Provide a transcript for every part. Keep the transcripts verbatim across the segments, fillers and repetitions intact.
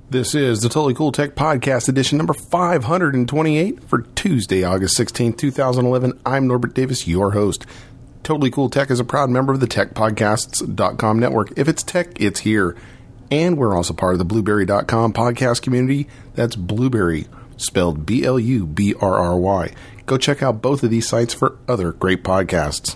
This is the Totally Cool Tech Podcast edition number five hundred twenty-eight for Tuesday, August sixteenth, twenty eleven. I'm Norbert Davis, your host. Totally Cool Tech is a proud member of the tech podcasts dot com network. If it's tech, it's here. And we're also part of the blueberry dot com podcast community. That's Blueberry, spelled B L U B R R Y. Go check out both of these sites for other great podcasts.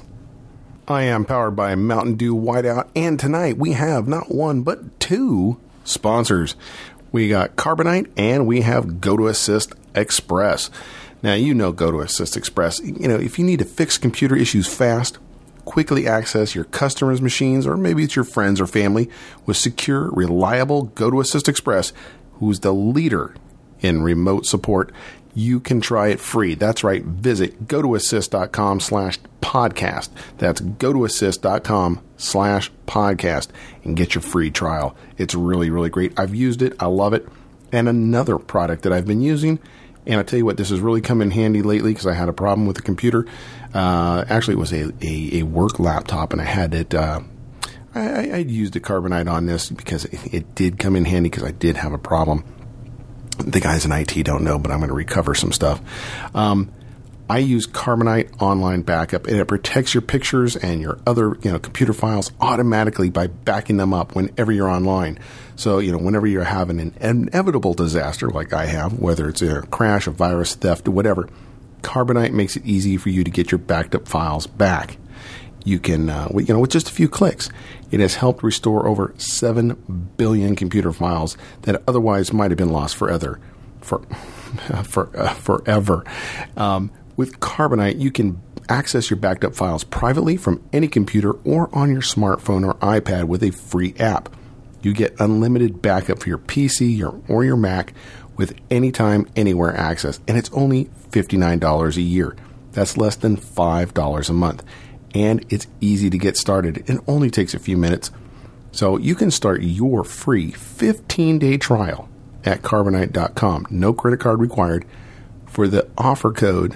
I am powered by Mountain Dew Whiteout, and tonight we have not one but two sponsors. We got Carbonite, and we have GoToAssist Express. Now, you know GoToAssist Express. You know, if you need to fix computer issues fast, quickly access your customers' machines, or maybe it's your friends or family, with secure, reliable GoToAssist Express, who's the leader in remote support, you can try it free. That's right. Visit gotoassist.com slash podcast. That's gotoassist.com slash podcast and get your free trial. It's really, really great. I've used it. I love it. And another product that I've been using, and I tell you what, this has really come in handy lately because I had a problem with the computer. Uh, actually, it was a, a, a work laptop, and I had it. Uh, I, I used the Carbonite on this because it, it did come in handy because I did have a problem. The guys in I T don't know, but I'm going to recover some stuff. Um, I use Carbonite Online Backup, and it protects your pictures and your other, you know, computer files automatically by backing them up whenever you're online. So, you know, whenever you're having an inevitable disaster like I have, whether it's a crash, a virus, theft, or whatever, Carbonite makes it easy for you to get your backed up files back. You can, uh, you know, with just a few clicks, it has helped restore over seven billion computer files that otherwise might have been lost forever. For, for, uh, forever. Um, with Carbonite, you can access your backed up files privately from any computer or on your smartphone or iPad with a free app. You get unlimited backup for your P C your, or your Mac with anytime, anywhere access. And it's only fifty-nine dollars a year. That's less than five dollars a month. And it's easy to get started. It only takes a few minutes. So you can start your free fifteen-day trial at carbonite dot com. No credit card required. For the offer code,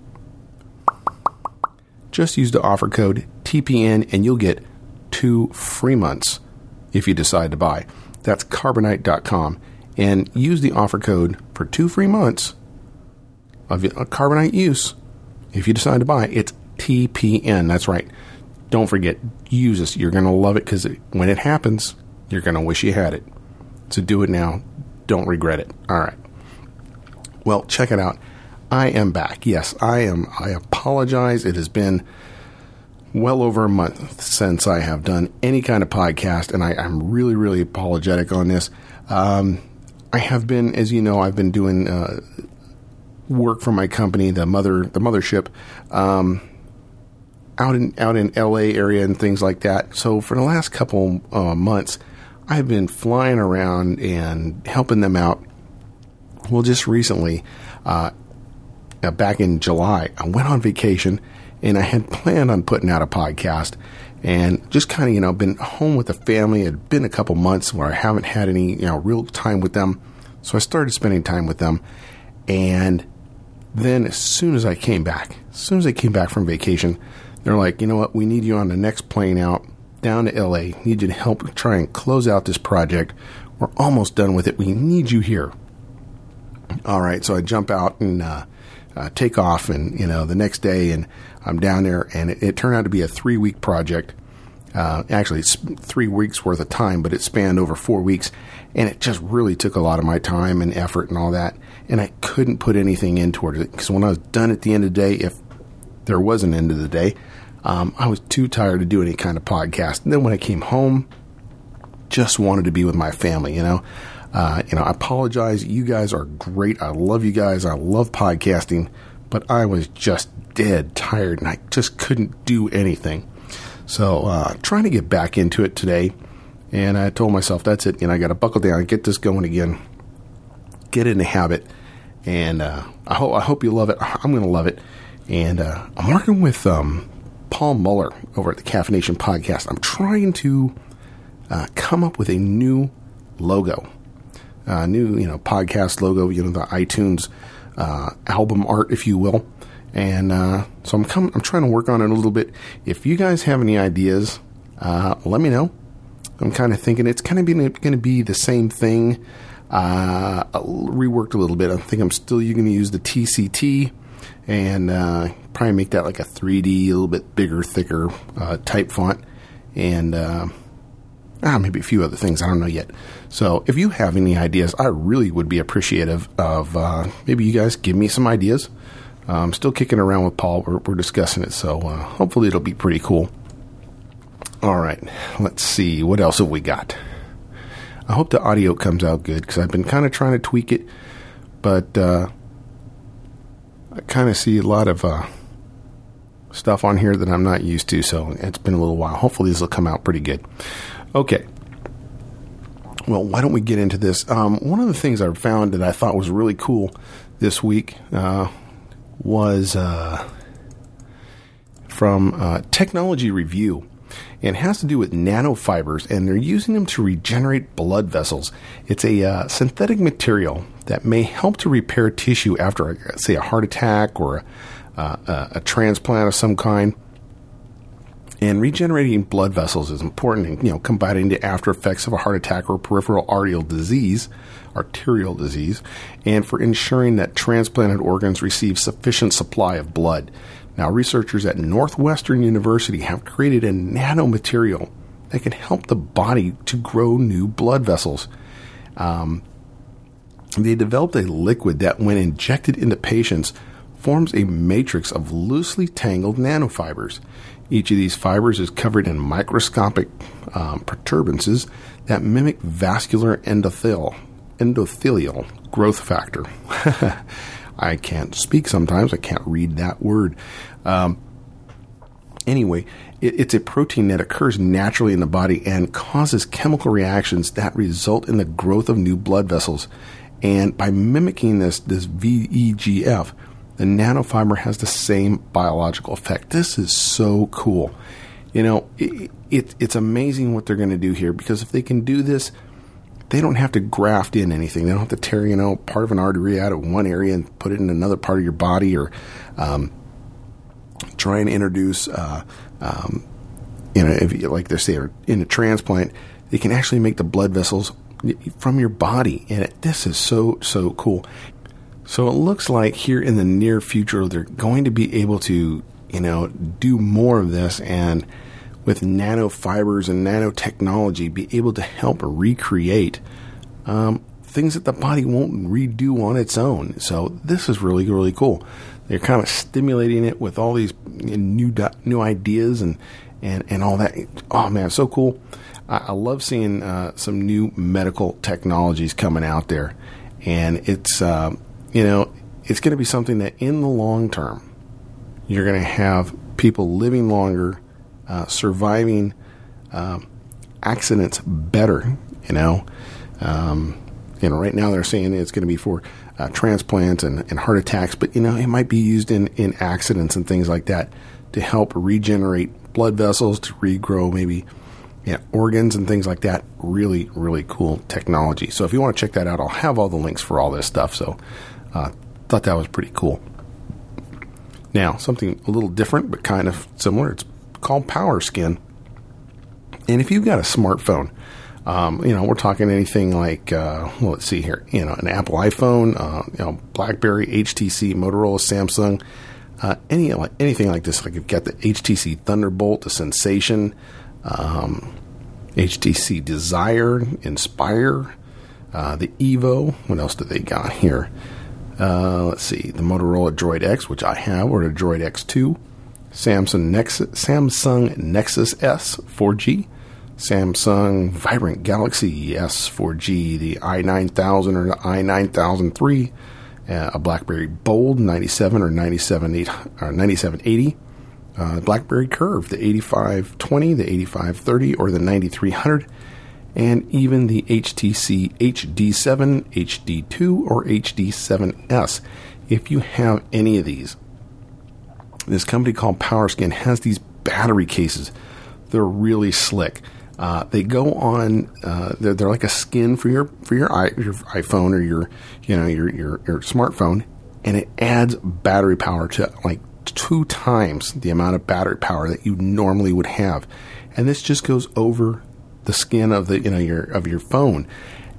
just use the offer code T P N and you'll get two free months if you decide to buy. That's carbonite dot com. And use the offer code for two free months of Carbonite use. If you decide to buy, it's T P N. That's right. Don't forget, use this. You're going to love it because when it happens, you're going to wish you had it. So do it now. Don't regret it. All right. Well, check it out. I am back. Yes, I am. I apologize. It has been well over a month since I have done any kind of podcast, and I, I'm really, really apologetic on this. Um, I have been, as you know, I've been doing uh, work for my company, the mother, the mothership, um, out in out in L A area and things like that. So for the last couple uh, months, I've been flying around and helping them out. Well, just recently, uh, back in July, I went on vacation, and I had planned on putting out a podcast, and just kind of, you know, been home with the family. It had been a couple months where I haven't had any, you know, real time with them. So I started spending time with them, and then as soon as I came back, as soon as I came back from vacation, they're like, you know what, we need you on the next plane out down to L A. Need you to help try and close out this project. We're almost done with it. We need you here. All right, so I jump out and uh, uh, take off, and, you know, the next day, and I'm down there, and it, it turned out to be a three-week project. Uh, actually, it's three weeks worth of time, but it spanned over four weeks, and it just really took a lot of my time and effort and all that, and I couldn't put anything in towards it, because when I was done at the end of the day, if there was an end of the day, um, I was too tired to do any kind of podcast. And then when I came home, just wanted to be with my family, you know. Uh, you know, I apologize. You guys are great. I love you guys. I love podcasting, but I was just dead tired, and I just couldn't do anything. So, uh, trying to get back into it today, and I told myself, that's it. You know, I got to buckle down and get this going again, get in the habit, and uh, I hope I hope you love it. I'm going to love it. And uh, I'm working with um, Paul Muller over at the Caffeination Podcast. I'm trying to uh, come up with a new logo, uh, new, you know, podcast logo, you know, the iTunes uh, album art, if you will. And uh, so I'm coming, I'm trying to work on it a little bit. If you guys have any ideas, uh, let me know. I'm kind of thinking it's kind of going to be the same thing. Uh, I reworked a little bit. I think I'm still going to use the T C T and uh, probably make that like a three D, a little bit bigger, thicker uh, type font, and uh, ah, maybe a few other things. I don't know yet. So if you have any ideas, I really would be appreciative of uh, maybe you guys give me some ideas. Uh, I'm still kicking around with Paul. We're, we're discussing it, so uh, hopefully it'll be pretty cool. All right, let's see. What else have we got? I hope the audio comes out good because I've been kind of trying to tweak it, but uh, I kind of see a lot of uh, stuff on here that I'm not used to, so it's been a little while. Hopefully this will come out pretty good. Okay. Well, why don't we get into this? Um, one of the things I found that I thought was really cool this week uh, was uh, from uh, Technology Review. And it has to do with nanofibers, and they're using them to regenerate blood vessels. It's a uh, synthetic material that may help to repair tissue after, say, a heart attack or a, uh, a transplant of some kind. And regenerating blood vessels is important in, you know, combating the after effects of a heart attack or peripheral arterial disease, arterial disease, and for ensuring that transplanted organs receive sufficient supply of blood. Now, researchers at Northwestern University have created a nanomaterial that can help the body to grow new blood vessels. Um, they developed a liquid that, when injected into patients, forms a matrix of loosely tangled nanofibers. Each of these fibers is covered in microscopic um, protuberances that mimic vascular endothel, endothelial growth factor. I can't speak sometimes. I can't read that word. Um, anyway, it, it's a protein that occurs naturally in the body and causes chemical reactions that result in the growth of new blood vessels. And by mimicking this, this V E G F, the nanofiber has the same biological effect. This is so cool. You know, it, it, it's amazing what they're going to do here, because if they can do this, they don't have to graft in anything. They don't have to tear, you know, part of an artery out of one area and put it in another part of your body, or um, try and introduce, uh, um, you know, if you, like they say, in a transplant, they can actually make the blood vessels from your body. And it, this is so, so cool. So it looks like here in the near future, they're going to be able to, you know, do more of this, and with nanofibers and nanotechnology, be able to help recreate um, things that the body won't redo on its own. So this is really, really cool. They're kind of stimulating it with all these new new ideas and, and, and all that. Oh, man, so cool. I, I love seeing uh, some new medical technologies coming out there. And it's, uh, you know, it's going to be something that in the long term, you're going to have people living longer, Uh, surviving uh, accidents better, you know. Um, you know, right now they're saying it's going to be for uh, transplants and, and heart attacks, but, you know, it might be used in, in accidents and things like that to help regenerate blood vessels, to regrow maybe, you know, organs and things like that. Really, really cool technology. So if you want to check that out, I'll have all the links for all this stuff. So uh, thought that was pretty cool. Now, something a little different but kind of similar. It's called PowerSkin. And if you've got a smartphone, um, you know, we're talking anything like, uh, well, let's see here, you know, an Apple iPhone, uh, you know, BlackBerry, H T C, Motorola, Samsung, uh, any like anything like this. Like you've got the H T C Thunderbolt, the Sensation, um, H T C Desire, Inspire, uh, the Evo. What else do they got here? Uh, let's see, the Motorola Droid X, which I have, or the Droid X two. Samsung Nexus, Samsung Nexus S four G, Samsung Vibrant Galaxy S four G, the i nine thousand or the i nine thousand three, uh, a BlackBerry Bold ninety-seven or ninety-seven eighty, uh, BlackBerry Curve, the eighty-five twenty, the eighty-five thirty, or the ninety-three hundred, and even the H T C H D seven, H D two, or H D seven S. If you have any of these, this company called PowerSkin has these battery cases. They're really slick. Uh, they go on. Uh, they're, they're like a skin for your for your, i your iPhone or your you know your, your your smartphone, and it adds battery power to like two times the amount of battery power that you normally would have. And this just goes over the skin of the you know your of your phone,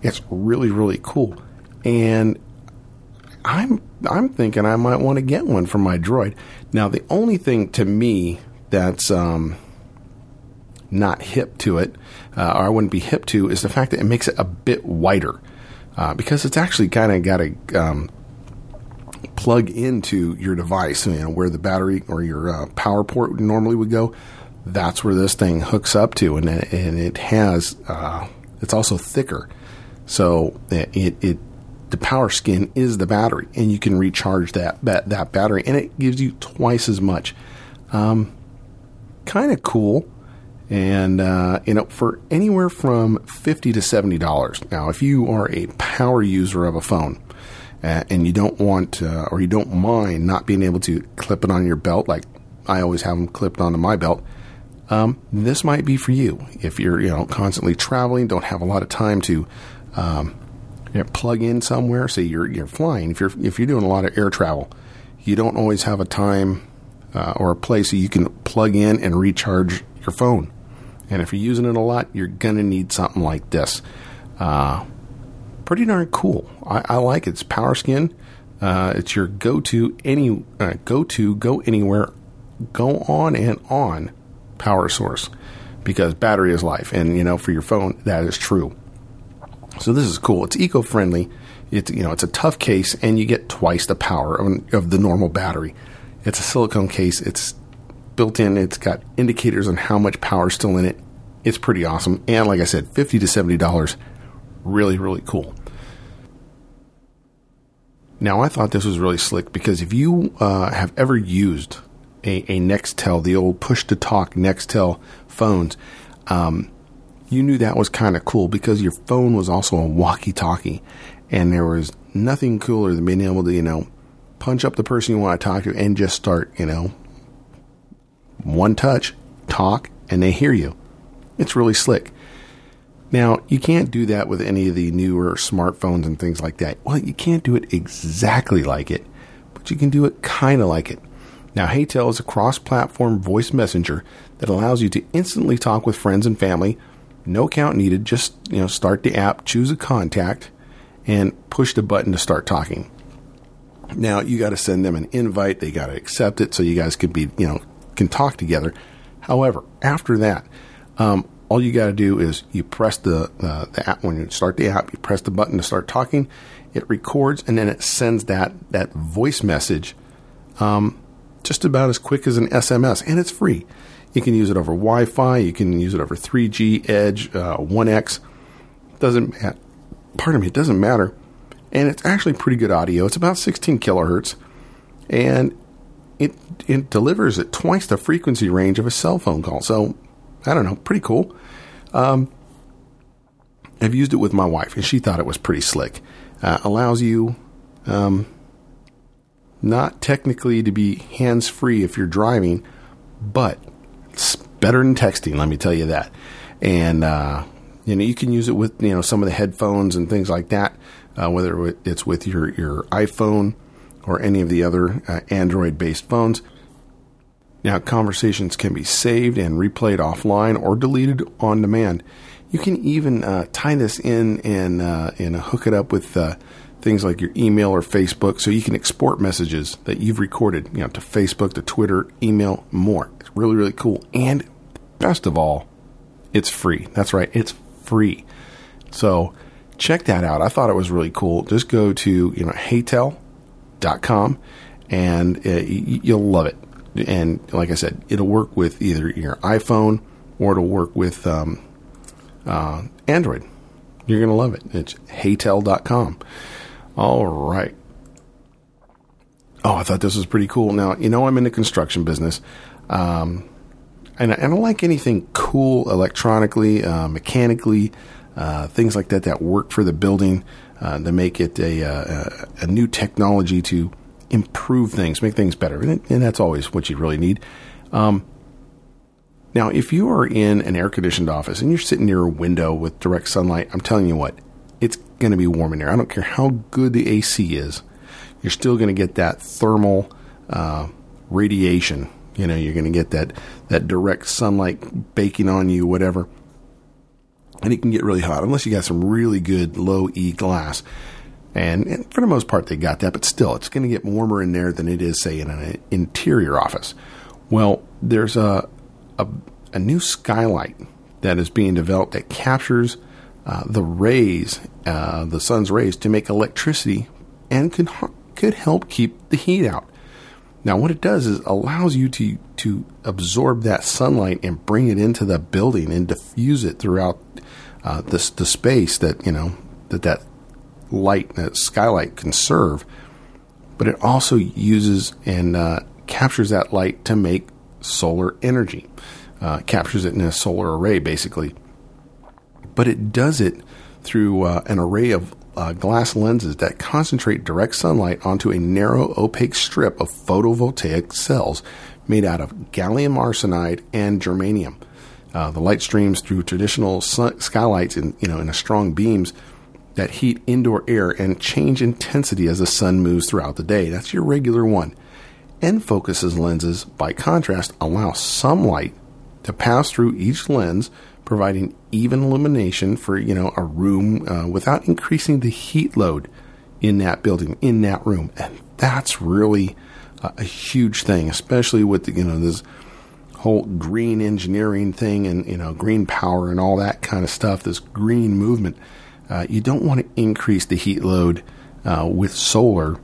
It's really, really cool. And I'm I'm thinking I might want to get one for my Droid. Now, the only thing to me that's um, not hip to it, uh, or I wouldn't be hip to, is the fact that it makes it a bit wider. Uh, because it's actually kind of got to um, plug into your device, you know, where the battery or your uh, power port normally would go. That's where this thing hooks up to, and and it has uh, it's also thicker, so it it the power skin is the battery, and you can recharge that that, that battery, and it gives you twice as much. Um, kind of cool. And, uh, you know, for anywhere from fifty to seventy dollars. Now, if you are a power user of a phone uh, and you don't want, uh, or you don't mind not being able to clip it on your belt, like I always have them clipped onto my belt, um, this might be for you. If you're, you know, constantly traveling, don't have a lot of time to, um, you know, plug in somewhere. Say you're, you're flying. If you're, if you're doing a lot of air travel, you don't always have a time, uh, or a place that you can plug in and recharge your phone. And if you're using it a lot, you're going to need something like this. Uh, pretty darn cool. I, I like it. It's power skin. Uh, it's your go-to, any uh, go-to, go anywhere, go on and on power source, because battery is life. And, you know, for your phone, that is true. So this is cool. It's eco-friendly. It's, you know, it's a tough case, and you get twice the power of, of the normal battery. It's a silicone case. It's built in. It's got indicators on how much power is still in it. It's pretty awesome. And like I said, fifty to seventy dollars. Really, really cool. Now, I thought this was really slick because if you uh, have ever used a, a Nextel, the old push-to-talk Nextel phones, um, you knew that was kind of cool because your phone was also a walkie-talkie. And there was nothing cooler than being able to, you know, punch up the person you want to talk to and just start, you know, one touch, talk, and they hear you. It's really slick. Now, you can't do that with any of the newer smartphones and things like that. Well, you can't do it exactly like it, but you can do it kind of like it. Now, HeyTel is a cross-platform voice messenger that allows you to instantly talk with friends and family. No account needed. Just, you know, start the app, choose a contact, and push the button to start talking. Now, you got to send them an invite. They got to accept it so you guys could be, you know, can talk together. However, after that, um, all you got to do is you press the, uh, the app. When you start the app, you press the button to start talking. It records, and then it sends that, that voice message um, just about as quick as an S M S, and it's free. You can use it over Wi-Fi. You can use it over three G, Edge, uh, one X. Doesn't matter. Pardon me, it doesn't matter. And it's actually pretty good audio. It's about sixteen kilohertz, and it it delivers at twice the frequency range of a cell phone call. So, I don't know, pretty cool. Um, I've used it with my wife, and she thought it was pretty slick. Uh, allows you um, not technically to be hands-free if you're driving, but it's better than texting, let me tell you that. And, uh, you know, you can use it with, you know, some of the headphones and things like that, uh, whether it's with your, your iPhone or any of the other uh, Android-based phones. Now, conversations can be saved and replayed offline or deleted on demand. You can even uh, tie this in and uh, and hook it up with uh, things like your email or Facebook, so you can export messages that you've recorded, you know, to Facebook, to Twitter, email, more. It's really, really cool. And best of all, it's free. That's right, it's free. So check that out. I thought it was really cool. Just go to, you know, HeyTel dot com, and uh, you'll love it. And like I said, it'll work with either your iPhone or it'll work with um, uh, Android. You're going to love it. It's HeyTel dot com. All right. Oh, I thought this was pretty cool. Now, you know, I'm in the construction business. Um, and, I, and I like anything cool electronically, uh, mechanically, uh, things like that that work for the building, uh, to make it a, a, a new technology to improve things, make things better. And, and that's always what you really need. Um, now, if you are in an air-conditioned office and you're sitting near a window with direct sunlight, I'm telling you what, it's going to be warm in there. I don't care how good the A C is. You're still going to get that thermal uh, radiation. You know, you're going to get that, that direct sunlight baking on you, whatever. and it can get really hot unless you got some really good low E glass. And, and for the most part, they got that, but still, it's going to get warmer in there than it is, say, in an interior office. Well, there's a a, a new skylight that is being developed that captures uh, the rays, uh, the sun's rays, to make electricity and could could help keep the heat out. Now, what it does is allows you to to absorb that sunlight and bring it into the building and diffuse it throughout uh, the the space that you know that that light, that skylight, can serve. But it also uses and uh, captures that light to make solar energy. Uh, captures it in a solar array, basically. But it does it through uh, an array of uh, glass lenses that concentrate direct sunlight onto a narrow, opaque strip of photovoltaic cells made out of gallium arsenide and germanium. Uh, the light streams through traditional sun- skylights in, you know, in a strong beams that heat indoor air and change intensity as the sun moves throughout the day. That's your regular one. N-Focus's lenses, by contrast, allow some light to pass through each lens, providing even illumination for, you know, a room uh, without increasing the heat load in that building, in that room. And that's really uh, a huge thing, especially with, the, you know, this whole green engineering thing and, you know, green power and all that kind of stuff, this green movement. Uh, you don't want to increase the heat load uh, with solar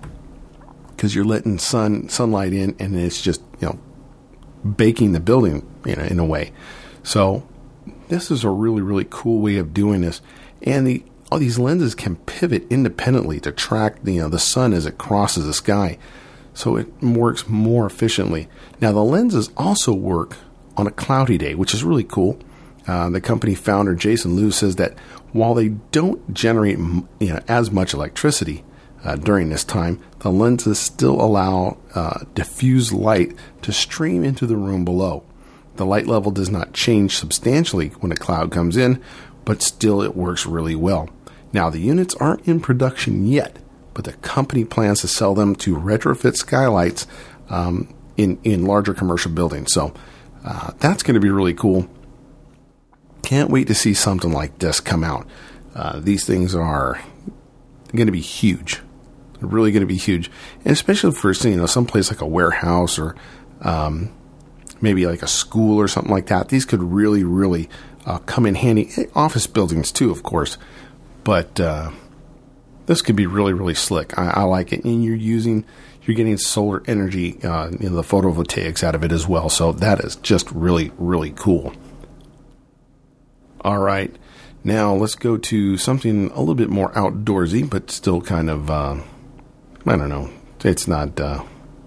because you're letting sun sunlight in, and it's just, you know, baking the building, you know, in a way. So this is a really, really cool way of doing this. And the all these lenses can pivot independently to track the, you know, the sun as it crosses the sky. So it works more efficiently. Now, the lenses also work on a cloudy day, which is really cool. Uh, the company founder, Jason Liu, says that while they don't generate, you know, as much electricity uh, during this time, the lenses still allow uh, diffuse light to stream into the room below. The light level does not change substantially when a cloud comes in, but still it works really well. Now, the units aren't in production yet, but the company plans to sell them to retrofit skylights um, in, in larger commercial buildings. So uh, that's going to be really cool. Can't wait to see something like this come out. Uh, these things are going to be huge. They're really going to be huge. And especially for, you know, someplace like a warehouse or um, maybe like a school or something like that. These could really, really uh, come in handy. Office buildings too, of course. But uh, this could be really, really slick. I, I like it. And you're using, you're getting solar energy, uh, you know, the photovoltaics out of it as well. So that is just really, really cool. All right, now let's go to something a little bit more outdoorsy, but still kind of, uh, I don't know, it's not, uh,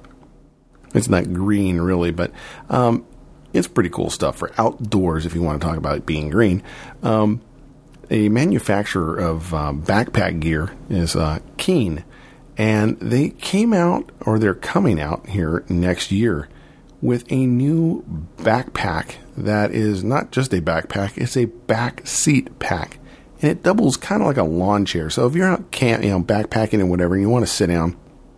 it's not green really, but um, it's pretty cool stuff for outdoors if you want to talk about it being green. Um, a manufacturer of uh, backpack gear is uh, Keen, and they came out, or they're coming out here next year with a new backpack that is not just a backpack, it's a back seat pack. And it doubles kind of like a lawn chair. So if you're out camp, you know, backpacking and whatever, and you want to sit down,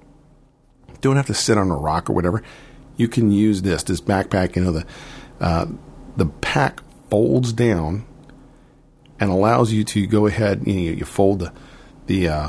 don't have to sit on a rock or whatever, you can use this, this backpack. You know, the uh, the pack folds down and allows you to go ahead, you know, you fold the the, uh,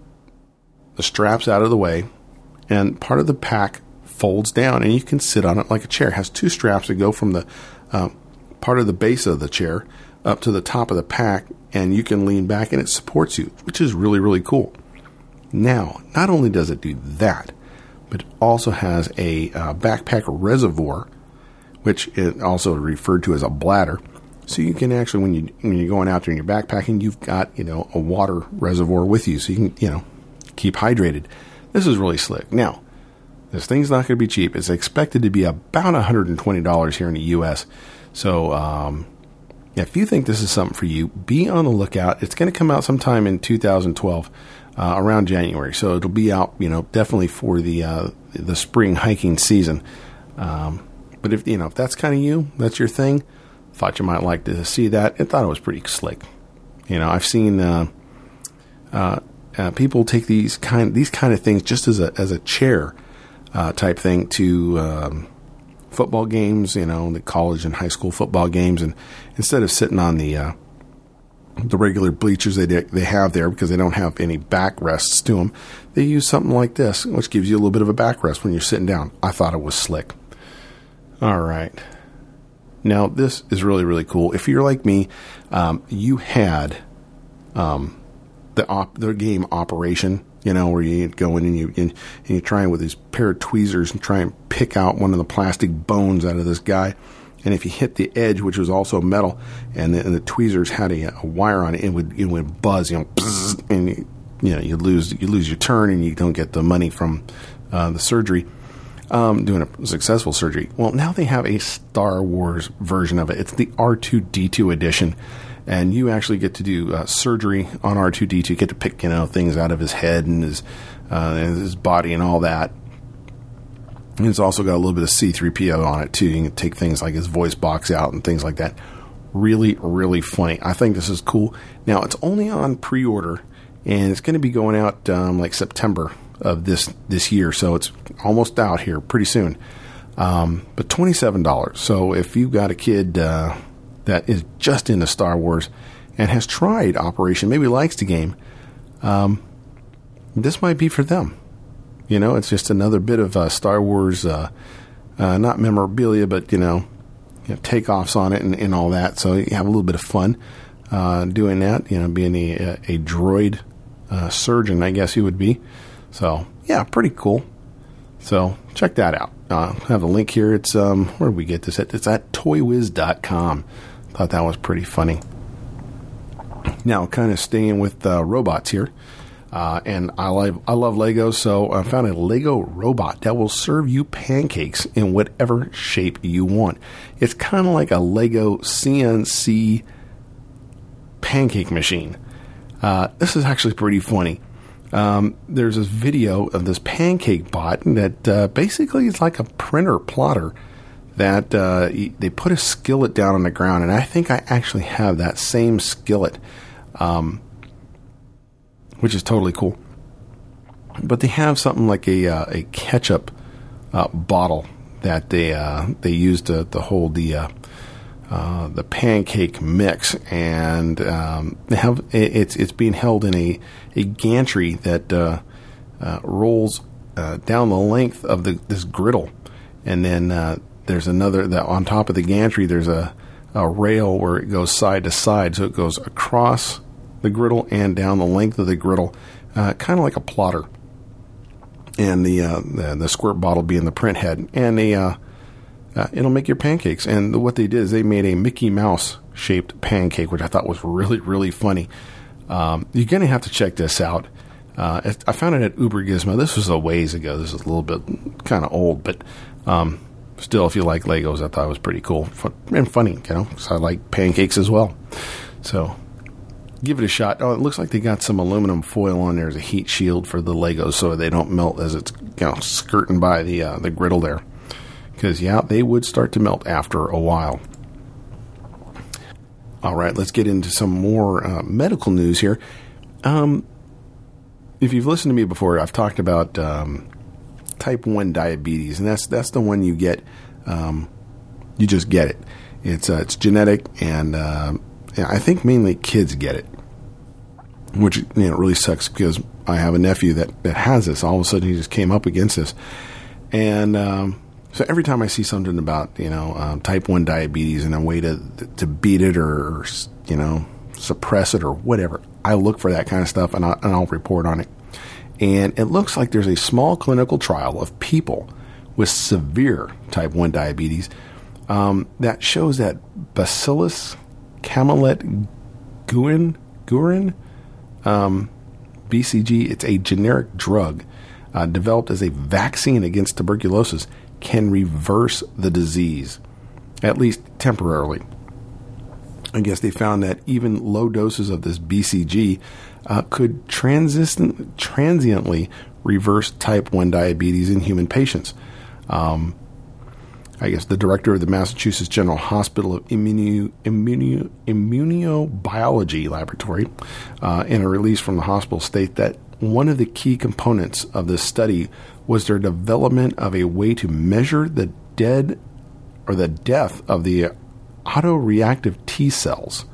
the straps out of the way, and part of the pack folds down, and you can sit on it like a chair. It has two straps that go from the uh, part of the base of the chair up to the top of the pack, and you can lean back, and it supports you, which is really, really cool. Now, not only does it do that, but it also has a uh, backpack reservoir, which is also referred to as a bladder. So you can actually, when, you, when you're going out there and you're backpacking, you've got, you know, a water reservoir with you, so you can, you know, keep hydrated. This is really slick. Now, this thing's not going to be cheap. It's expected to be about one hundred twenty dollars here in the U S. So, um, if you think this is something for you, be on the lookout. It's going to come out sometime in two thousand twelve, uh, around January. So it'll be out, you know, definitely for the uh, the spring hiking season. Um, but if you know if that's kind of you, that's your thing. Thought you might like to see that. I thought it was pretty slick. You know, I've seen uh, uh, uh, people take these kind these kind of things just as a as a chair. Uh, type thing to um, football games, you know, the college and high school football games, and instead of sitting on the uh, the regular bleachers they they have there, because they don't have any backrests to them. They use something like this, which gives you a little bit of a backrest when you're sitting down. I thought it was slick. All right. Now, this is really, really cool. If you're like me, um, you had um, the op- the game Operation, you know, where you go in and you and, and you try with these pair of tweezers and try and pick out one of the plastic bones out of this guy. And if you hit the edge, which was also metal, and the, and the tweezers had a, a wire on it, it would it would buzz, you know, bzz, and you, you know you lose you lose your turn, and you don't get the money from uh, the surgery. Um, doing a successful surgery. Well, now they have a Star Wars version of it. It's the R two D two edition, and you actually get to do uh, surgery on R two D two. You get to pick, you know, things out of his head and his uh, and his body and all that. And it's also got a little bit of C three P O on it too. You can take things like his voice box out and things like that. Really, really funny. I think this is cool. Now, it's only on pre-order, and it's going to be going out um, like September of this this year, so it's almost out here pretty soon. Um, but twenty-seven dollars. So if you've got a kid uh, that is just into Star Wars and has tried Operation, maybe likes the game, um, this might be for them. You know, it's just another bit of uh, Star Wars, uh, uh, not memorabilia, but, you know, you know, takeoffs on it and, and all that. So you have a little bit of fun uh, doing that, you know, being a, a droid uh, surgeon, I guess you would be. So, yeah, pretty cool. So, check that out. Uh, I have a link here. It's, um, where did we get this at? It's at toy wiz dot com. Thought that was pretty funny. Now, kind of staying with uh, robots here. Uh, and I love, I love Legos, so I found a Lego robot that will serve you pancakes in whatever shape you want. It's kind of like a Lego C N C pancake machine. Uh, this is actually pretty funny. Um, there's this video of this pancake bot that uh, basically is like a printer plotter that uh, they put a skillet down on the ground, and I think I actually have that same skillet, um, which is totally cool. But they have something like a uh, a ketchup uh, bottle that they uh, they use to, to hold the uh, uh, the pancake mix, and um, they have it's it's being held in a a gantry that uh, uh, rolls uh, down the length of the this griddle, and then uh, there's another that on top of the gantry. There's a a rail where it goes side to side, so it goes across the griddle and down the length of the griddle, uh, kind of like a plotter. And the, uh, the the squirt bottle being the print head, and the uh, uh, it'll make your pancakes. And what they did is they made a Mickey Mouse shaped pancake, which I thought was really really funny. Um, you're gonna have to check this out. Uh, I found it at Uber Gizmo. This was a ways ago. This is a little bit kind of old, but um, still, if you like Legos, I thought it was pretty cool Fun- and funny. You know, because I like pancakes as well. So. Give it a shot. Oh, it looks like they got some aluminum foil on there as a heat shield for the Legos so they don't melt as it's, you know, skirting by the uh, the griddle there. Because, yeah, they would start to melt after a while. All right, let's get into some more uh, medical news here. Um, if you've listened to me before, I've talked about um, type one diabetes, and that's that's the one you get. Um, you just get it. It's uh, it's genetic, and uh, I think mainly kids get it, which, you know, really sucks because I have a nephew that, that has this. All of a sudden, he just came up against this. And um, so every time I see something about, you know, um, type one diabetes and a way to to beat it or, you know, suppress it or whatever, I look for that kind of stuff, and, I, and I'll report on it. And it looks like there's a small clinical trial of people with severe type one diabetes um, that shows that Bacillus Camelot Guerin, Guerin um, B C G, it's a generic drug uh, developed as a vaccine against tuberculosis, can reverse the disease, at least temporarily. I guess they found that even low doses of this B C G uh, could transi- transiently reverse type one diabetes in human patients. Um, I guess the director of the Massachusetts General Hospital of Immuno, Immuno, Immunobiology Laboratory, uh, in a release from the hospital, state that one of the key components of this study was their development of a way to measure the dead or the death of the autoreactive T cells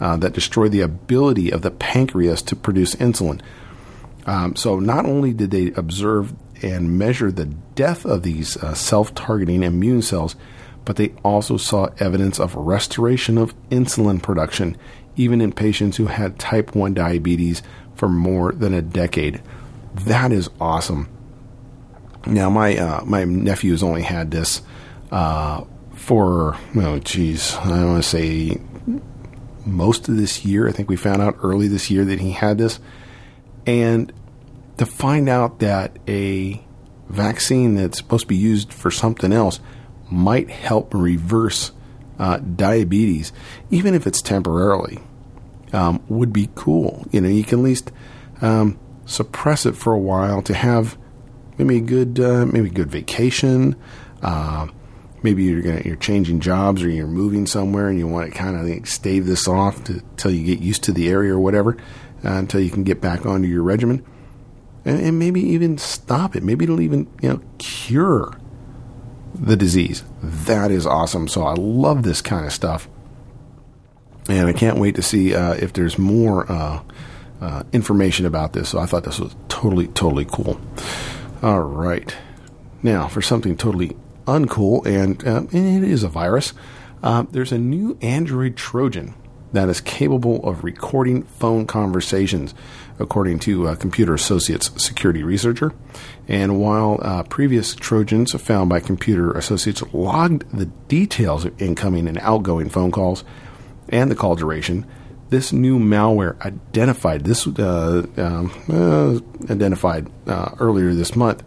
uh, that destroy the ability of the pancreas to produce insulin. Um, so not only did they observe and measure the death of these uh, self-targeting immune cells, but they also saw evidence of restoration of insulin production, even in patients who had type one diabetes for more than a decade. That is awesome. Now, my uh, my nephew has only had this uh, for, oh, geez, I don't want to say most of this year. I think we found out early this year that he had this. And to find out that a vaccine that's supposed to be used for something else might help reverse uh, diabetes, even if it's temporarily, um, would be cool. You know, you can at least um, suppress it for a while to have maybe a good, uh, maybe a good vacation. Uh, maybe you're gonna, you're changing jobs or you're moving somewhere and you want to kind of like stave this off to, till you get used to the area or whatever, uh, until you can get back onto your regimen, and, and maybe even stop it. Maybe it'll even, you know, cure the disease. That is awesome. So I love this kind of stuff, and I can't wait to see uh, if there's more uh, uh, information about this. So I thought this was totally, totally cool. All right, now for something totally uncool, and, uh, and it is a virus. Uh, there's a new Android Trojan that is capable of recording phone conversations, according to uh, Computer Associates security researcher. And while uh, previous Trojans found by Computer Associates logged the details of incoming and outgoing phone calls and the call duration, this new malware identified this uh, um, uh, identified uh, earlier this month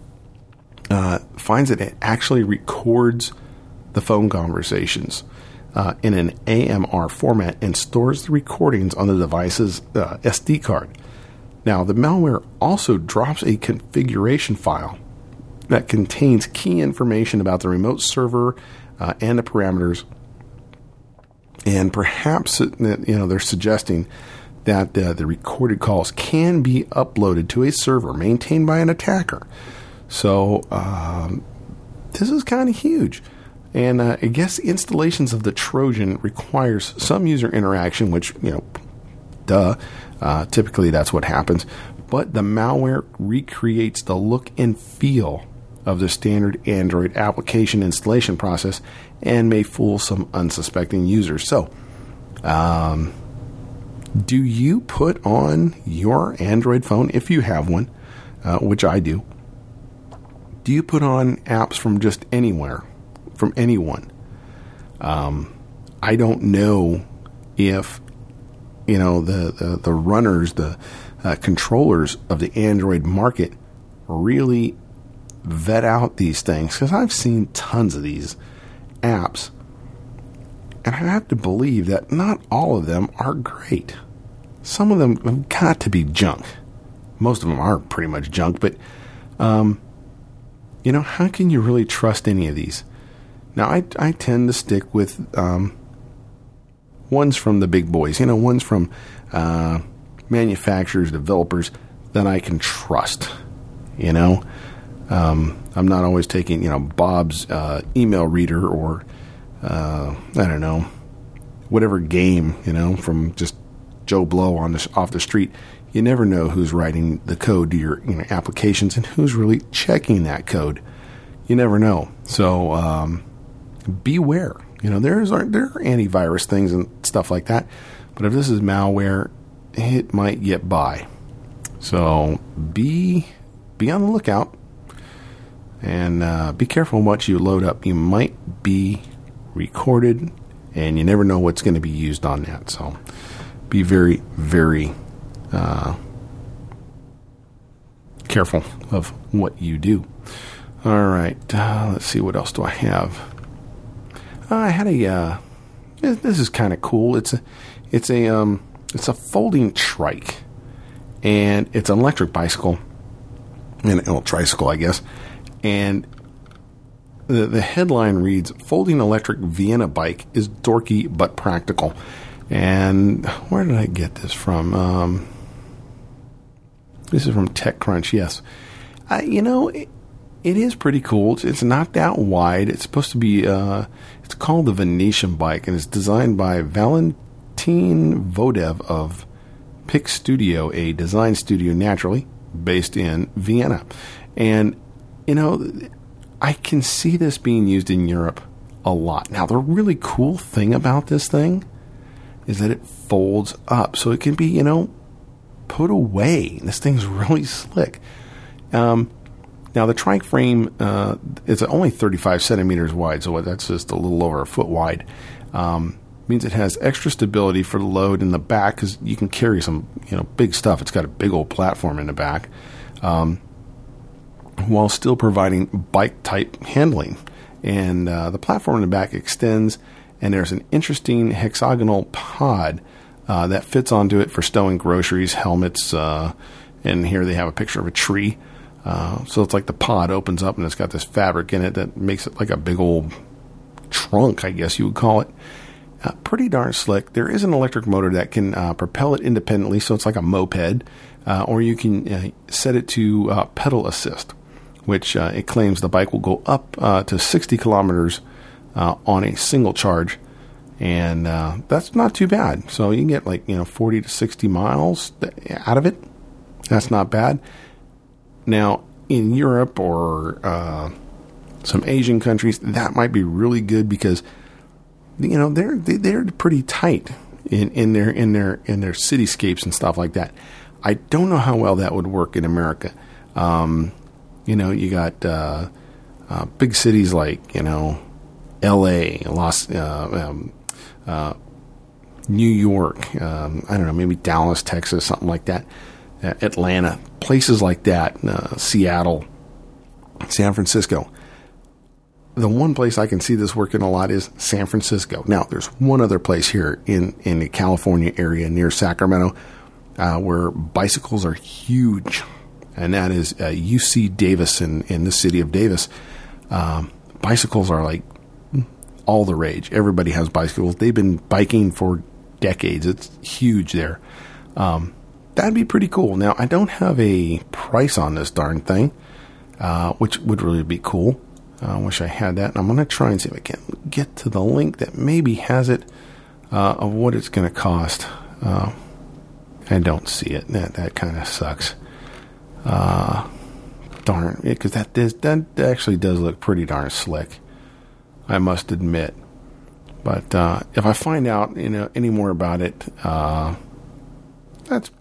uh, finds that it actually records the phone conversations Uh, in an A M R format and stores the recordings on the device's uh, S D card. Now, the malware also drops a configuration file that contains key information about the remote server uh, and the parameters. And perhaps, you know, they're suggesting that uh, the recorded calls can be uploaded to a server maintained by an attacker. So, um, this is kind of huge. And uh, I guess installations of the Trojan requires some user interaction, which, you know, duh, uh, typically that's what happens. But the malware recreates the look and feel of the standard Android application installation process and may fool some unsuspecting users. So, um, do you put on your Android phone, if you have one, uh, which I do, do you put on apps from just anywhere? From anyone? Um, I don't know if, you know, the, the, the runners, the uh, controllers of the Android market really vet out these things, because I've seen tons of these apps, and I have to believe that not all of them are great. Some of them have got to be junk. Most of them are pretty much junk, but, um, you know, how can you really trust any of these? Now, I, I tend to stick with um, ones from the big boys, you know, ones from uh, manufacturers, developers that I can trust, you know. Um, I'm not always taking, you know, Bob's uh, email reader or, uh, I don't know, whatever game, you know, from just Joe Blow on the, off the street. You never know who's writing the code to your, you know, applications and who's really checking that code. You never know. So, um... beware. You know, there's there are antivirus things and stuff like that, but if this is malware, it might get by. So be be on the lookout, and uh, be careful what you load up. You might be recorded, and you never know what's going to be used on that. So be very, very uh, careful of what you do. All right, uh, let's see, what else do I have? I had a. Uh, this is kind of cool. It's a, it's a, um, it's a folding trike, and it's an electric bicycle, and well, tricycle, I guess. And the the headline reads: "Folding electric Vienna bike is dorky but practical." And where did I get this from? Um, this is from TechCrunch. Yes, I, you know. It, It is pretty cool. It's, it's not that wide. It's supposed to be, uh, it's called the Venetian bike, and it's designed by Valentina Martin Vodev of Pick Studio, a design studio naturally based in Vienna. And, you know, I can see this being used in Europe a lot. Now, the really cool thing about this thing is that it folds up. So it can be, you know, put away. This thing's really slick. Um, now, the trike frame uh, is only thirty-five centimeters wide, so that's just a little over a foot wide. Um, means it has extra stability for the load in the back because you can carry some, you know, big stuff. It's got a big old platform in the back, um, while still providing bike-type handling. And uh, the platform in the back extends, and there's an interesting hexagonal pod uh, that fits onto it for stowing groceries, helmets, uh, and here they have a picture of a tree. Uh, so it's like the pod opens up, and it's got this fabric in it that makes it like a big old trunk, I guess you would call it. Uh, pretty darn slick. There is an electric motor that can uh, propel it independently, so it's like a moped, uh, or you can uh, set it to uh, pedal assist, which uh, it claims the bike will go up uh, to sixty kilometers uh, on a single charge, and uh, that's not too bad. So you can get like, you know, forty to sixty miles out of it. That's not bad. Now, in Europe or uh, some Asian countries, that might be really good because, you know, they're they're pretty tight in, in their in their in their cityscapes and stuff like that. I don't know how well that would work in America. Um, you know, you got uh, uh, big cities like, you know, L A, Los, uh, um, uh, New York. Um, I don't know, maybe Dallas, Texas, something like that. Uh, Atlanta, places like that. Uh, Seattle, San Francisco. The one place I can see this working a lot is San Francisco. Now, there's one other place here in, in the California area near Sacramento uh, where bicycles are huge, and that is uh, U C Davis in, in the city of Davis. Um, bicycles are like all the rage. Everybody has bicycles. They've been biking for decades. It's huge there. Um, that'd be pretty cool. Now, I don't have a price on this darn thing, uh, which would really be cool. I uh, wish I had that. And I'm going to try and see if I can get to the link that maybe has it uh, of what it's going to cost. Uh, I don't see it. That that kind of sucks. Uh, darn, because that does, that actually does look pretty darn slick, I must admit. But uh, if I find out, you know, any more about it, uh, that's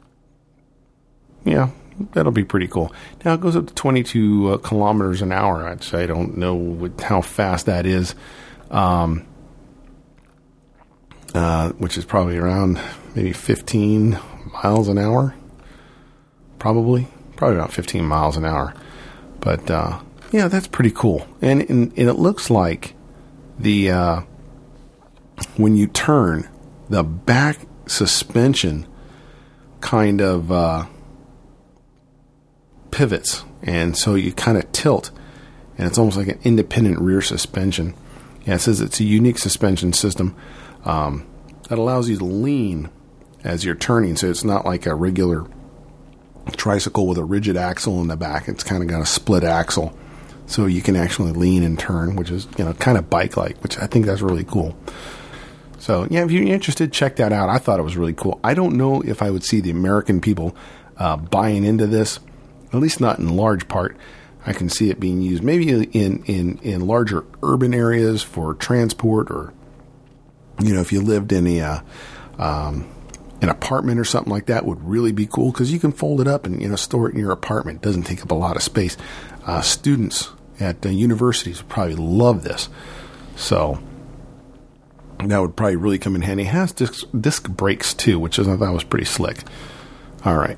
yeah. That'll be pretty cool. Now, it goes up to twenty-two uh, kilometers an hour. I'd say I don't know what, how fast that is, um, uh, which is probably around maybe fifteen miles an hour. Probably. Probably about fifteen miles an hour. But, uh, yeah, that's pretty cool. And, and, and it looks like the uh, when you turn, the back suspension kind of... Uh, pivots, and so you kind of tilt, and it's almost like an independent rear suspension. Yeah, it says it's a unique suspension system um, that allows you to lean as you're turning, so it's not like a regular tricycle with a rigid axle in the back. It's kind of got a split axle, so you can actually lean and turn, which is, you know, kind of bike-like, which I think that's really cool. So, yeah, if you're interested, check that out. I thought it was really cool. I don't know if I would see the American people uh, buying into this, at least not in large part. I can see it being used maybe in, in, in larger urban areas for transport, or, you know, if you lived in a, uh, um, an apartment or something like that would really be cool because you can fold it up and, you know, store it in your apartment. It doesn't take up a lot of space. Uh, students at uh, universities would probably love this. So that would probably really come in handy. It has disc, disc brakes too, which I thought was pretty slick. All right.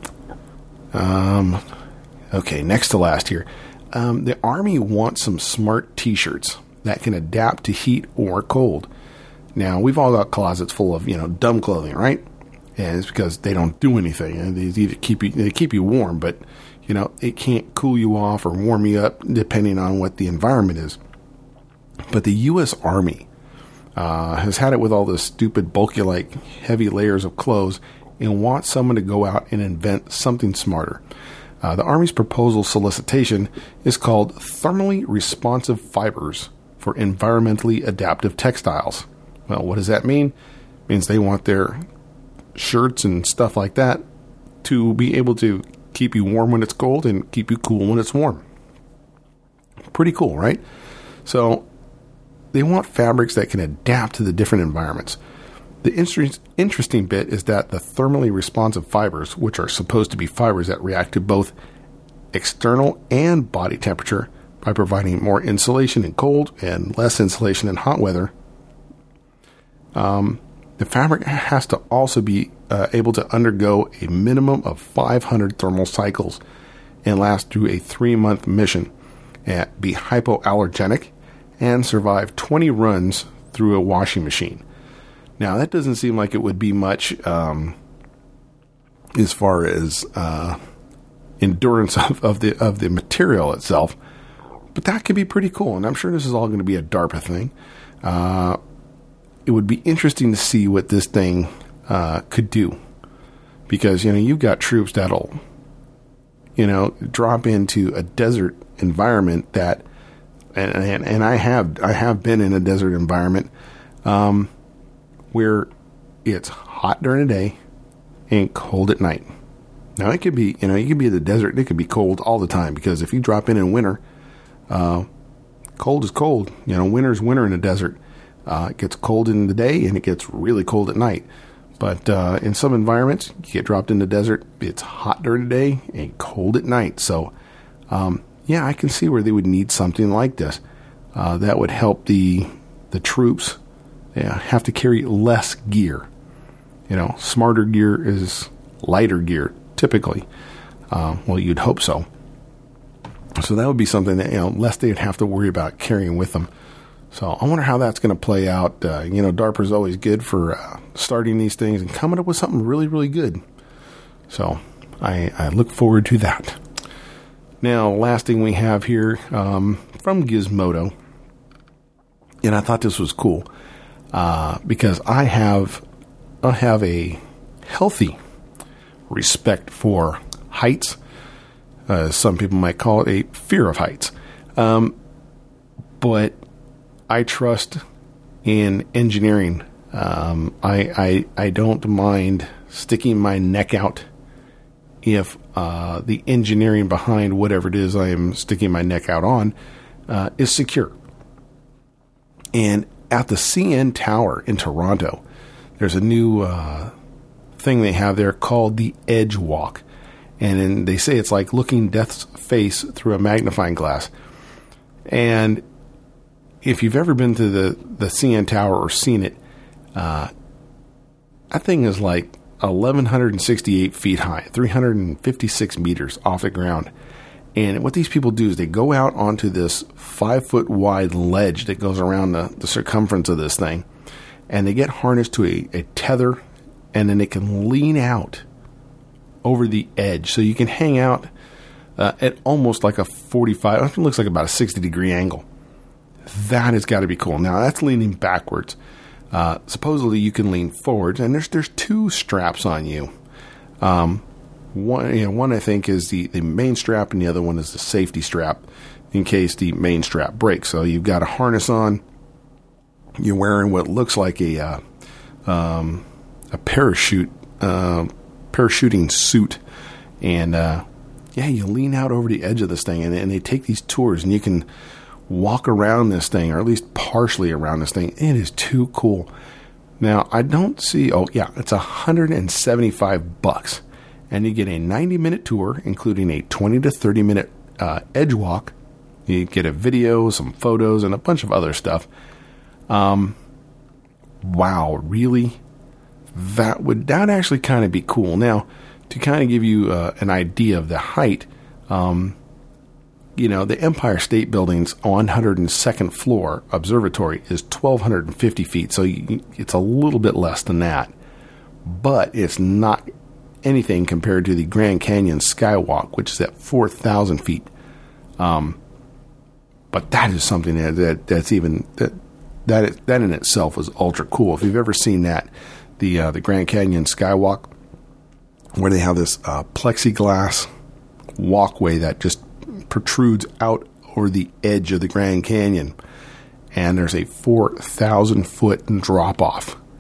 Um, okay, next to last here. Um, the Army wants some smart t-shirts that can adapt to heat or cold. Now, we've all got closets full of, you know, dumb clothing, right? And it's because they don't do anything. They either keep you, they keep you warm, but, you know, it can't cool you off or warm you up depending on what the environment is. But the U S Army uh, has had it with all this stupid, bulky, like, heavy layers of clothes, and want someone to go out and invent something smarter. Uh, the Army's proposal solicitation is called Thermally Responsive Fibers for Environmentally Adaptive Textiles. Well, what does that mean? It means they want their shirts and stuff like that to be able to keep you warm when it's cold and keep you cool when it's warm. Pretty cool, right? So they want fabrics that can adapt to the different environments. The inter- interesting bit is that the thermally responsive fibers, which are supposed to be fibers that react to both external and body temperature by providing more insulation in cold and less insulation in hot weather, um, the fabric has to also be uh, able to undergo a minimum of five hundred thermal cycles and last through a three-month mission, and be hypoallergenic, and survive twenty runs through a washing machine. Now, that doesn't seem like it would be much um, as far as uh, endurance of, of the of the material itself, but that could be pretty cool, and I'm sure this is all going to be a DARPA thing. Uh, it would be interesting to see what this thing uh, could do, because, you know, you've got troops that'll, you know, drop into a desert environment that, and and, and I have I have been in a desert environment um, where it's hot during the day and cold at night. Now, it could be, you know, you could be in the desert, it could be cold all the time, because if you drop in in winter, uh, cold is cold. You know, winter's winter in the desert. Uh, it gets cold in the day and it gets really cold at night. But uh, in some environments, you get dropped in the desert, it's hot during the day and cold at night. So, um, yeah, I can see where they would need something like this. Uh, that would help the the troops yeah, have to carry less gear. You know, smarter gear is lighter gear, typically. Uh, well, you'd hope so. So that would be something that, you know, less they'd have to worry about carrying with them. So I wonder how that's going to play out. Uh, you know, DARPA is always good for uh, starting these things and coming up with something really, really good. So I, I look forward to that. Now, last thing we have here um, from Gizmodo, and I thought this was cool uh, because I have I have a healthy respect for heights. Uh, some people might call it a fear of heights, um, but I trust in engineering. Um, I, I I don't mind sticking my neck out if uh, the engineering behind whatever it is I am sticking my neck out on uh, is secure. And at the C N Tower in Toronto, there's a new uh, thing they have there called the Edge Walk. And then they say it's like looking death's face through a magnifying glass. And if you've ever been to the, the C N Tower or seen it, uh, that thing is like eleven sixty-eight feet high, three hundred fifty-six meters off the ground. And what these people do is they go out onto this five foot wide ledge that goes around the, the circumference of this thing, and they get harnessed to a, a tether, and then they can lean out over the edge. So you can hang out uh, at almost like a forty-five, it looks like about a sixty degree angle. That has got to be cool. Now, that's leaning backwards. Uh, supposedly, you can lean forward, and there's there's two straps on you. Um, one, you know, one I think is the, the main strap, and the other one is the safety strap in case the main strap breaks. So you've got a harness on. You're wearing what looks like a uh, um, a parachute uh, parachuting suit, and uh, yeah, you lean out over the edge of this thing, and, and they take these tours, and you can walk around this thing, or at least partially around this thing. It is too cool. Now, I don't see, oh yeah, it's one hundred seventy-five bucks, and you get a ninety minute tour, including a twenty to thirty minute uh, edge walk. You get a video, some photos, and a bunch of other stuff. Um, wow, really? That would, that would actually kind of be cool. Now, to kind of give you uh, an idea of the height, um, you know, the Empire State Building's one hundred second floor observatory is twelve fifty feet, so you, it's a little bit less than that. But it's not anything compared to the Grand Canyon Skywalk, which is at four thousand feet. Um, but that is something that, that that's even, that, that, is, that in itself was ultra cool. If you've ever seen that, the uh, the Grand Canyon Skywalk, where they have this uh, plexiglass walkway that just protrudes out over the edge of the Grand Canyon, and there's a four thousand foot drop off.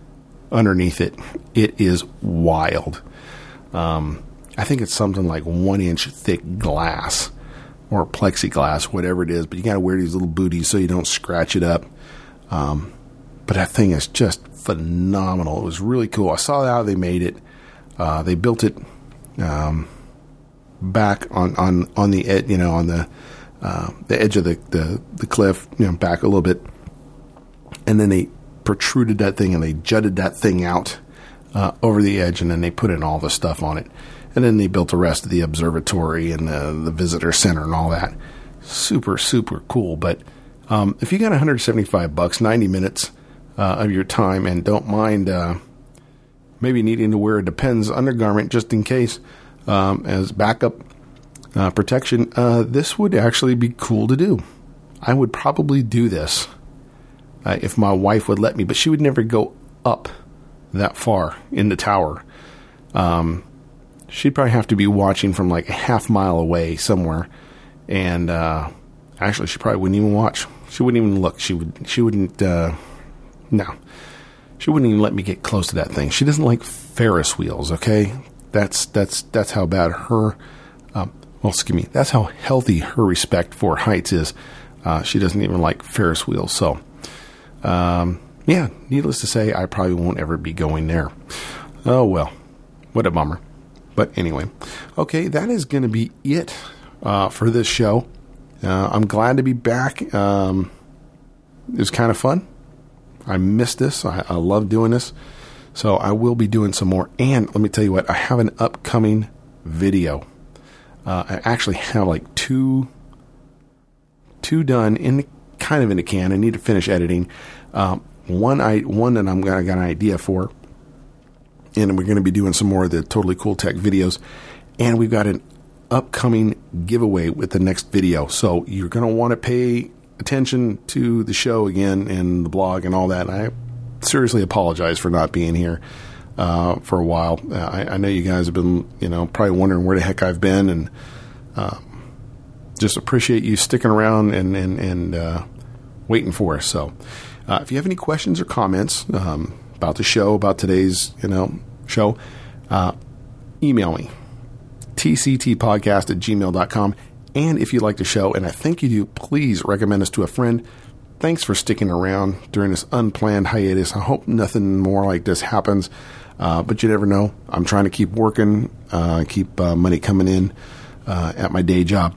underneath it. It is wild. Um, I think it's something like one inch thick glass or plexiglass, whatever it is. But you got to wear these little booties so you don't scratch it up. Um, but that thing is just phenomenal. It was really cool. I saw how they made it. Uh, they built it um, back on, on, on the ed, you know, on the uh, the edge of the, the, the cliff, you know, back a little bit. And then they protruded that thing and they jutted that thing out uh, over the edge, and then they put in all the stuff on it. And then they built the rest of the observatory and the, the visitor center and all that. Super, super cool. But um, if you got one hundred seventy-five bucks, ninety minutes uh, of your time, and don't mind uh, maybe needing to wear a Depends undergarment just in case um, as backup uh, protection, uh, this would actually be cool to do. I would probably do this uh, if my wife would let me, but she would never go up that far in the tower. Um, she'd probably have to be watching from like a half mile away somewhere. And, uh, actually she probably wouldn't even watch. She wouldn't even look. She would, she wouldn't, uh, no, she wouldn't even let me get close to that thing. She doesn't like Ferris wheels. Okay. That's, that's, that's how bad her, um, well, excuse me. That's how healthy her respect for heights is. Uh, she doesn't even like Ferris wheels. So, um, yeah, needless to say, I probably won't ever be going there. Oh, well, what a bummer. But anyway, okay, that is going to be it uh, for this show. Uh, I'm glad to be back. Um, it was kind of fun. I missed this. I, I love doing this. So I will be doing some more. And let me tell you what, I have an upcoming video. Uh, I actually have like two, two done in the, kind of in the can. I need to finish editing. Um, One I one that I'm gonna got an idea for, and we're going to be doing some more of the Totally Cool Tech videos, and we've got an upcoming giveaway with the next video. So you're going to want to pay attention to the show again and the blog and all that. And I seriously apologize for not being here uh, for a while. Uh, I, I know you guys have been, you know, probably wondering where the heck I've been, and uh, just appreciate you sticking around and and and uh, waiting for us. So. Uh, if you have any questions or comments um, about the show, about today's you know show, uh, email me, t c t podcast at gmail dot com. And if you like the show, and I think you do, please recommend us to a friend. Thanks for sticking around during this unplanned hiatus. I hope nothing more like this happens, uh, but you never know. I'm trying to keep working, uh, keep uh, money coming in uh, at my day job.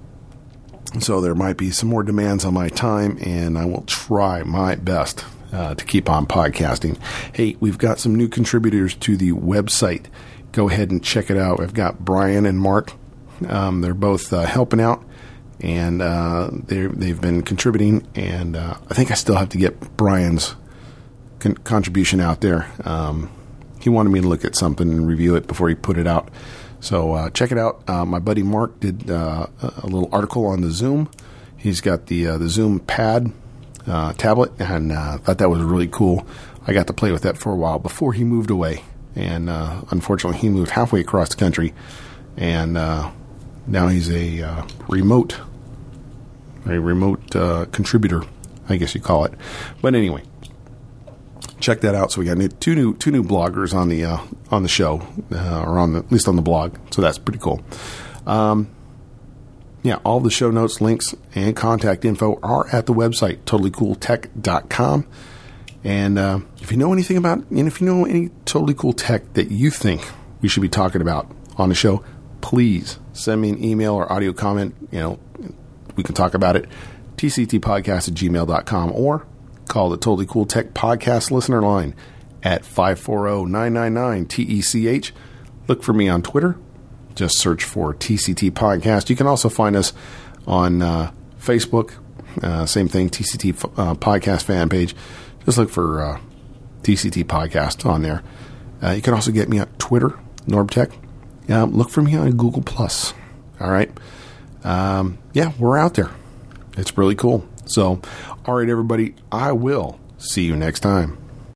So there might be some more demands on my time, and I will try my best uh, to keep on podcasting. Hey, we've got some new contributors to the website. Go ahead and check it out. I've got Brian and Mark. Um, they're both uh, helping out, and uh, they've been contributing, and uh, I think I still have to get Brian's con- contribution out there. Um, he wanted me to look at something and review it before he put it out. So uh, check it out. Uh, my buddy Mark did uh, a little article on the Zoom. He's got the uh, the Zoom Pad uh, tablet, and I uh, thought that was really cool. I got to play with that for a while before he moved away, and uh, unfortunately he moved halfway across the country, and uh, now he's a uh, remote a remote uh, contributor, I guess you call it. But anyway. Check that out. So we got new, two new two new bloggers on the uh, on the show, uh, or on the, at least on the blog. So that's pretty cool. Um, yeah, all the show notes, links, and contact info are at the website totally cool tech dot com. And uh, if you know anything about, and if you know any totally cool tech that you think we should be talking about on the show, please send me an email or audio comment. You know, we can talk about it. t c t podcast at gmail dot com, or call the Totally Cool Tech Podcast listener line at five four zero, nine nine nine, T E C H. Look for me on Twitter. Just search for T C T Podcast. You can also find us on uh, Facebook. Uh, same thing, T C T uh, Podcast fan page. Just look for uh, T C T Podcast on there. Uh, you can also get me on Twitter, NorbTech. Um, look for me on Google Plus. All right. Um, yeah, we're out there. It's really cool. So, all right, everybody, I will see you next time.